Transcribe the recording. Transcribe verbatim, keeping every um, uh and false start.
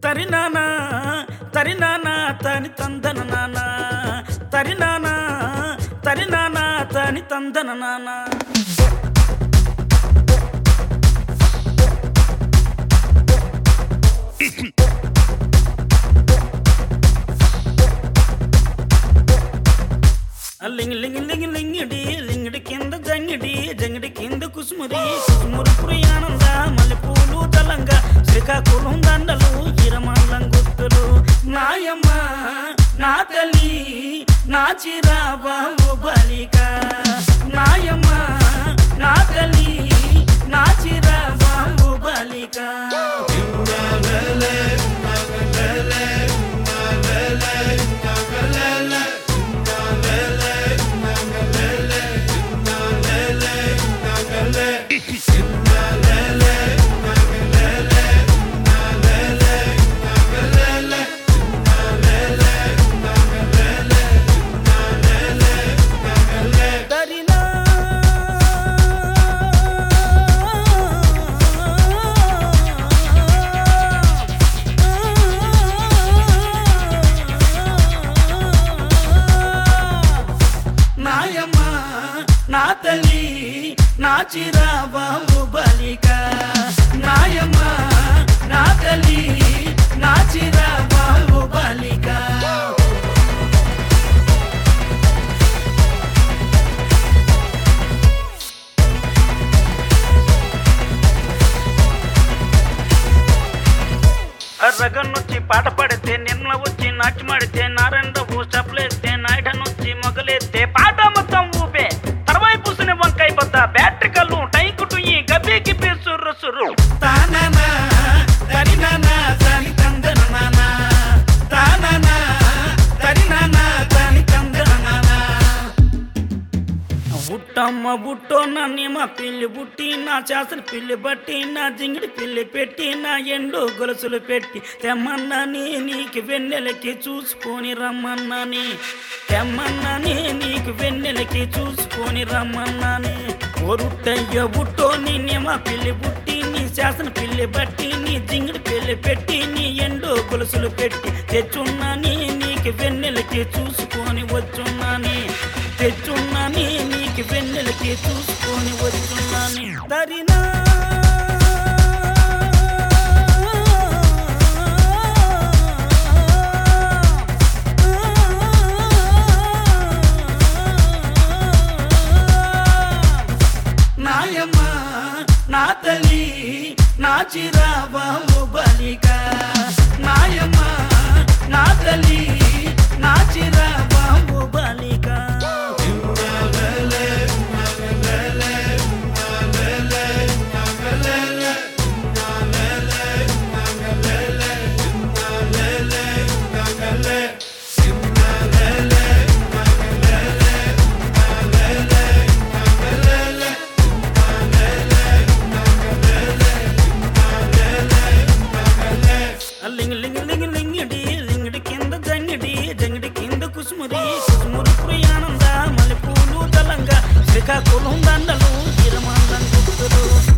తరినానా తరినానా తని తందన నానా తరినానా తరినానా తని తందన నానా లింగ్ లింగ్ లింగ్ లింగిడి లింగిడి కింద జంగిడి జంగిడి కింద కుసుమురి కుసుమురు ప్రియానంద మల్లెపూలు దళంగా శ్రీకాకుళం దండలు ఇరమల్లం గుర్తులు నాయమ్మ నా తల్లి నా చిరాబాబు బలిక నాయమ్మ నా తల్లి నా చిరాబాబు బలిక నా తల్లి నా చిరాబాబు బలిక నాయమ్మ నా తల్లి నా చిరాబాబు బలిక రగన్నొచ్చి పాట పడితే నిన్న వచ్చి నాట్యమాడితే నారాయణరావు స్టెప్లేస్తే నాయుడనొచ్చి మొగలేస్తే పాట మొత్తం ఊపే తర్వాయి పూసిన వంకాయ బద్ద బ్యాటరీ కళ్ళు టైకుటు ఈ గబ్బే గిబ్బే సుర్రు సుర్రు తాననా తరినానా తని తందన నానా తాననా తరినానా తని తందన నానా బుట్టమ్మ బుట్టో నన్ను మా పిల్లి బుట్టి నా చేసలు పిల్లి బట్టి నా జింగిడి పిల్లి పెట్టి నా ఎండు గొలుసులు పెట్టి తెమ్మన్నాని నీకు వెన్నెలకి చూసుకొని రమ్మన్నాని తెమ్మన్నాని నీకు వెన్నెలకి చూసుకొని రమ్మన్నాని ఒరుట్టయ్య బుట్టో నిన్నే మా పిల్లి బుట్టి నీ శాసన పిల్లి బట్టి నీ జింగిడి పిల్లి పెట్టి నీ ఎండు గొలుసులు పెట్టి తెచ్చున్నాని నీకు వెన్నెలకి చూసుకొని వచ్చున్నాని తెచ్చున్నాని నీకు వెన్నెలకి చూసుకొని వచ్చున్నాని దరినా నాయమ్మ నా తల్లి నా చిరాబాబు బలిక నాయమ్మ నా తల్లి నా చిరాబాబు బలిక లింగ్ లింగ్ లింగ్ లింగిడి లింగిడి కింద జంగిడి జంగిడి కింద కుసుమురి కుసుమురు ప్రియానంద మల్లెపూలు దళంగా శ్రీకాకుళం దండలు ఇరమల్లం గుర్తులు